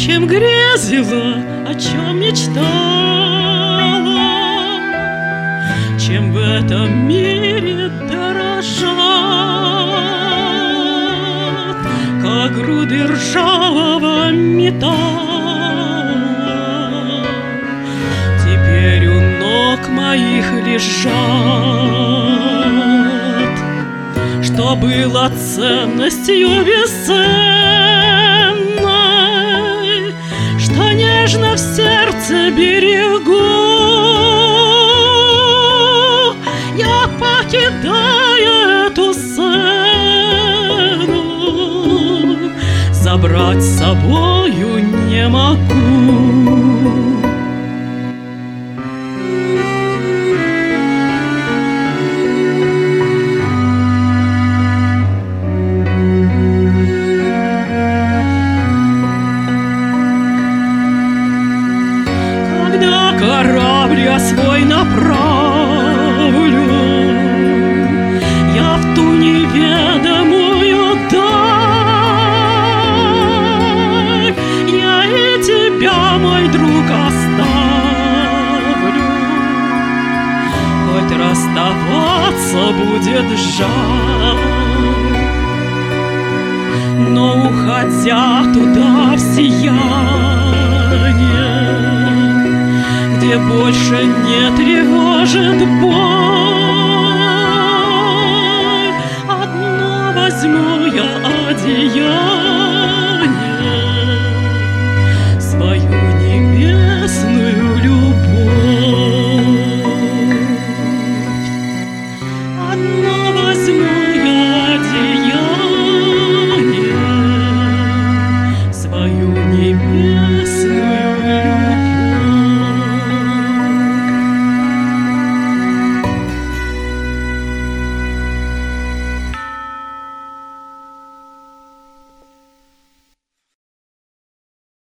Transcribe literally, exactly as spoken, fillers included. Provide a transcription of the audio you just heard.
чем грезила, о чем мечтала, чем в этом мире дорожат, как груды ржавого металла. Теперь у ног моих лежат, что было ценностью бесценной, что нежно в сердце берегу. Я, покидая эту сцену, забрать с собою не могу. Когда корабль я свой направлю я в ту неведомую даль, я и тебя, мой друг, оставлю. Хоть расставаться будет жаль, но уходя туда в сияние, где больше не тревожит боль, одно возьму я одеяние, свою небесную любовь. Одно возьму я одеяние, свою небесную любовь.